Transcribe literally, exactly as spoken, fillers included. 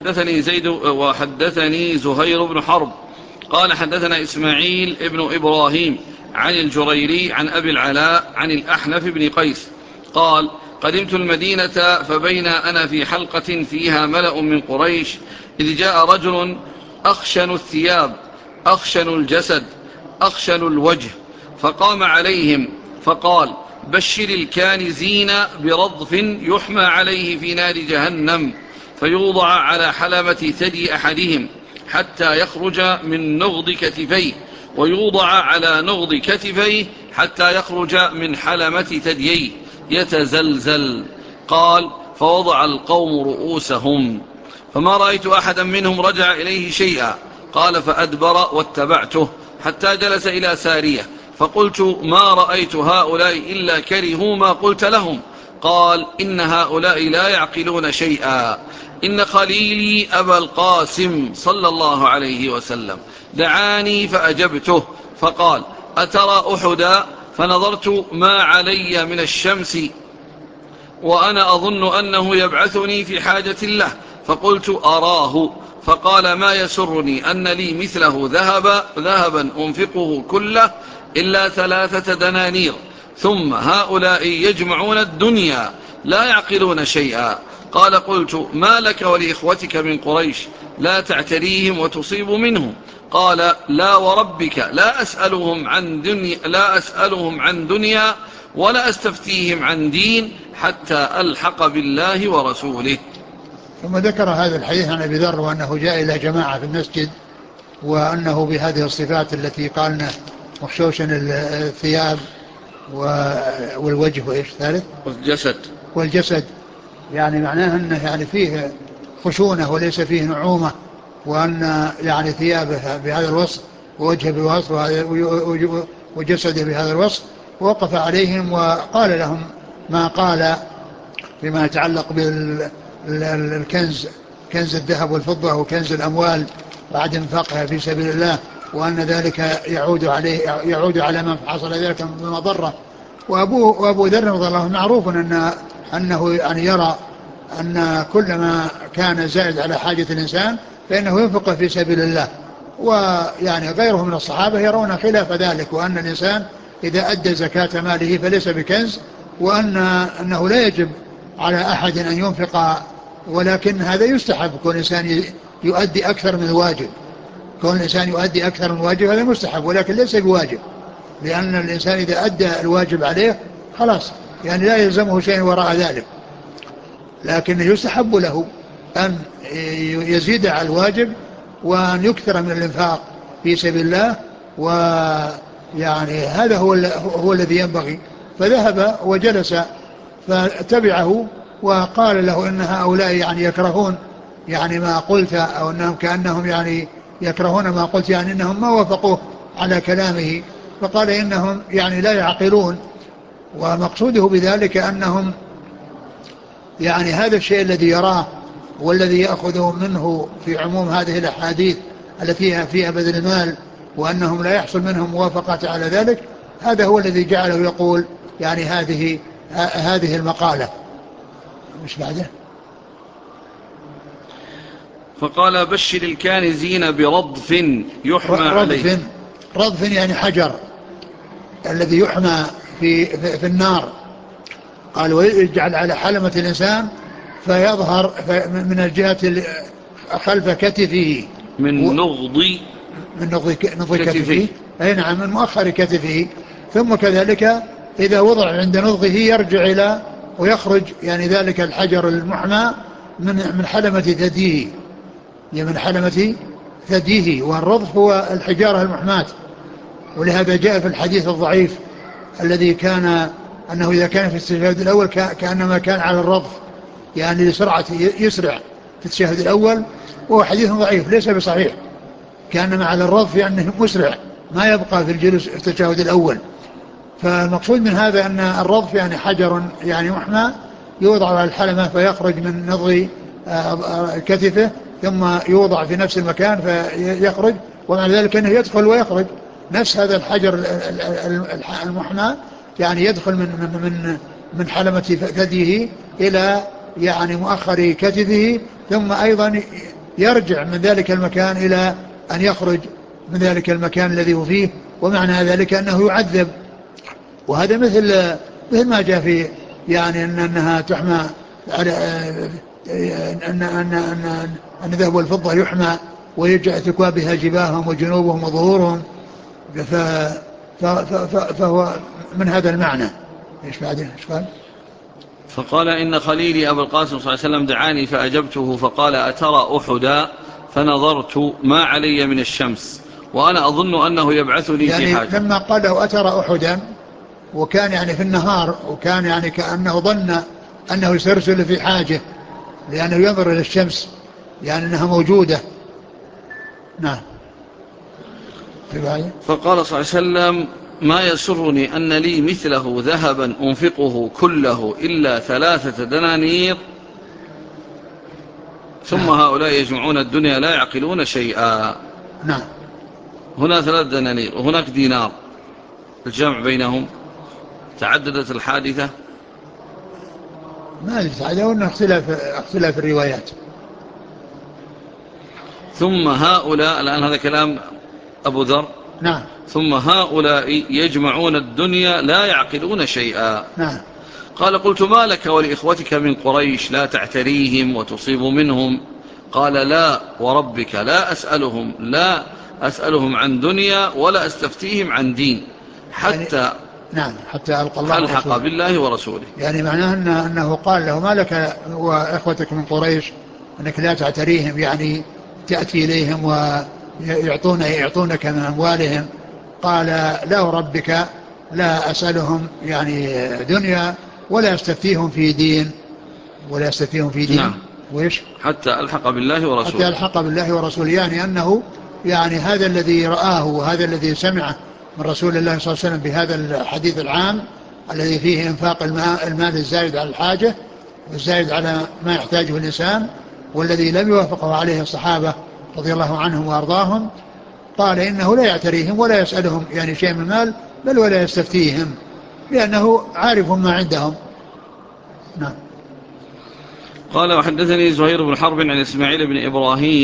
حدثني زيد وحدثني زهير بن حرب قال حدثنا إسماعيل ابن إبراهيم عن الجريري عن أبي العلاء عن الأحنف بن قيس قال قدمت المدينة فبين أنا في حلقة فيها ملأ من قريش إذ جاء رجل أخشن الثياب أخشن الجسد أخشن الوجه فقام عليهم فقال بشر الكانزين برضف يحمى عليه في نار جهنم فيوضع على حلمة ثدي أحدهم حتى يخرج من نغض كتفيه ويوضع على نغض كتفيه حتى يخرج من حلمة ثدييه يتزلزل. قال فوضع القوم رؤوسهم فما رأيت أحدا منهم رجع إليه شيئا. قال فأدبر واتبعته حتى جلس إلى سارية فقلت ما رأيت هؤلاء إلا كرهوا ما قلت لهم. قال إن هؤلاء لا يعقلون شيئا. إن خليلي أبا القاسم صلى الله عليه وسلم دعاني فأجبته فقال أترى أحدا؟ فنظرت ما علي من الشمس وأنا أظن أنه يبعثني في حاجة له فقلت أراه. فقال ما يسرني أن لي مثله ذهب ذهبا أنفقه كله إلا ثلاثة دنانير ثم هؤلاء يجمعون الدنيا لا يعقلون شيئا. قال قلت ما لك ولإخوتك من قريش لا تعتريهم وتصيب منهم؟ قال لا وربك لا أسألهم عن دنيا, لا أسألهم عن دنيا ولا أستفتيهم عن دين حتى ألحق بالله ورسوله. ثم ذكر هذا الحديث عن أبي ذر وأنه جاء إلى جماعة في المسجد وأنه بهذه الصفات التي قالنا مخشوشا الثياب والوجه وإيش ثالث والجسد والجسد يعني معناه أنه يعني فيه خشونة وليس فيه نعومة وأن يعني ثيابه بهذا الوصف ووجهه بهذا الوصف وجسده بهذا الوصف. ووقف عليهم وقال لهم ما قال فيما يتعلق بالكنز كنز الذهب والفضة وكنز الأموال بعد انفاقها في سبيل الله وأن ذلك يعود عليه يعود على من حصل ذلك من مضرة. وأبو, وأبو ذر رضي الله عنه معروف أن أنه يعني يرى أن كل ما كان زائد على حاجة الإنسان فإنه ينفقه في سبيل الله. ويعني غيره من الصحابة يرون خلاف ذلك وأن الإنسان إذا أدى زكاة ماله فليس بكنز وأن أنه لا يجب على أحد أن ينفق ولكن هذا يستحب كون الإنسان يؤدي أكثر من الواجب كون الإنسان يؤدي أكثر من الواجب هذا مستحب ولكن ليس بواجب لأن الإنسان إذا أدى الواجب عليه خلاص يعني لا يلزمه شيء وراء ذلك لكن يستحب له أن يزيد على الواجب وأن يكثر من الإنفاق في سبيل الله ويعني هذا هو, هو الذي ينبغي. فذهب وجلس فتبعه وقال له إن هؤلاء يعني يكرهون يعني ما قلت أو أنهم كأنهم يعني يكرهون ما قلت يعني إنهم ما وافقوه على كلامه. فقال إنهم يعني لا يعقلون ومقصوده بذلك أنهم يعني هذا الشيء الذي يراه والذي يأخذه منه في عموم هذه الأحاديث التي فيها بذل المال وأنهم لا يحصل منهم موافقة على ذلك هذا هو الذي جعله يقول يعني هذه هذه المقالة. مش بعده فقال بشر الكانزين برضف يحمى عليه. رضف يعني حجر الذي يحمى في, في, في النار. قال ويجعل على حلمة الإنسان فيظهر من الجهة خلف كتفه من نغض من نغض كتفه أي نعم من مؤخر كتفه ثم كذلك إذا وضع عند نغضه يرجع إلى ويخرج يعني ذلك الحجر المحمى من من حلمة ثديه من حلمة ثديه. والرضف هو الحجارة المحماة ولهذا جاء في الحديث الضعيف الذي كان أنه إذا كان في التشهد الأول كأنما كان على الرضف يعني لسرعة يسرع في التشهد الأول وهو حديث ضعيف ليس بصحيح كأنما على الرضف يعني مسرع ما يبقى في الجلوس في التشهد الأول. فالمقصود من هذا أن الرضف يعني حجر يعني محمى يوضع على الحلمة فيخرج من نضغ كتفه ثم يوضع في نفس المكان فيخرج ومع ذلك أنه يدخل ويخرج نفس هذا الحجر المحمى يعني يدخل من من من من حلمة ثديه إلى يعني مؤخر كتفه، ثم أيضا يرجع من ذلك المكان إلى أن يخرج من ذلك المكان الذي هو فيه، ومعنى ذلك أنه يعذب. وهذا مثل مثل ما جاء في يعني أن أنها تحمى على أن أن أن أن الذهب والفضة يحمى ويجعل تكوى بها جباههم وجنوبهم وظهورهم، ف فهو من هذا المعنى. ايش بعده؟ ايش قال؟ فقال إن خليلي أبو القاسم صلى الله عليه وسلم دعاني فأجبته فقال أترى أحدا؟ فنظرت ما علي من الشمس وأنا أظن أنه يبعثني يعني في حاجة. لما قال له أترى أحدا، وكان يعني في النهار، وكان يعني كأنه ظن أنه سيرسل في حاجة، لأنه ينظر إلى الشمس يعني أنها موجودة. نعم. فقال صلى الله عليه وسلم ما يسرني أن لي مثله ذهبا أنفقه كله إلا ثلاثة دنانير، ثم نعم. هؤلاء يجمعون الدنيا لا يعقلون شيئا. نعم. هنا ثلاث دنانير وهناك دينار، الجمع بينهم تعددت الحادثة. ما أدري، هذا اختلاف اختلاف الروايات. ثم هؤلاء، الآن هذا كلام أبو ذر. نعم. ثم هؤلاء يجمعون الدنيا لا يعقلون شيئا. نعم. قال قلت ما لك ولإخوتك من قريش لا تعتريهم وتصيب منهم؟ قال لا وربك لا أسألهم لا أسألهم عن دنيا ولا أستفتيهم عن دين حتى يعني نعم حتى ألقى الله ألحق ورسوله. بالله ورسوله. يعني معناه أنه, أنه قال له ما لك وإخوتك من قريش أنك لا تعتريهم، يعني تأتي إليهم ويعطون يعطونك من أموالهم. قال لا وربك لا أسألهم يعني دنيا ولا أستفتيهم في دين ولا أستفتيهم في دين نعم. وإيش حتى ألحق بالله حتى ورسوله. ألحق بالله ورسوله، يعني أنه يعني هذا الذي رآه وهذا الذي سمعه من رسول الله صلى الله عليه وسلم بهذا الحديث العام الذي فيه إنفاق المال الزائد على الحاجة والزائد على ما يحتاجه الإنسان، والذي لم يوافقه عليه الصحابة رضي الله عنهم وأرضاهم، قال إنه لا يعتريهم ولا يسألهم يعني شيء من المال، بل ولا يستفتيهم، لأنه عارف ما عندهم. نعم. قال وحدثني زهير بن حرب عن إسماعيل بن إبراهيم